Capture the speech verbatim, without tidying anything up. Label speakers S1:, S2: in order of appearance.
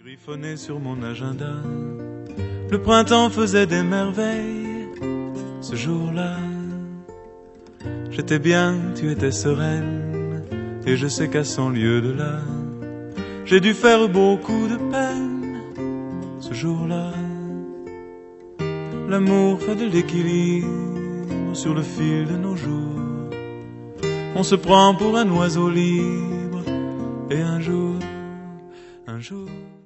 S1: griffonné sur mon agenda. Le printemps faisait des merveilles. Ce jour-là, j'étais bien, tu étais sereine. Et je sais qu'à cent lieues de là, j'ai dû faire beaucoup de peine. Ce jour-là, l'amour fait de l'équilibre sur le fil de nos jours. On se prend pour un oiseau libre. Et un jour, un jour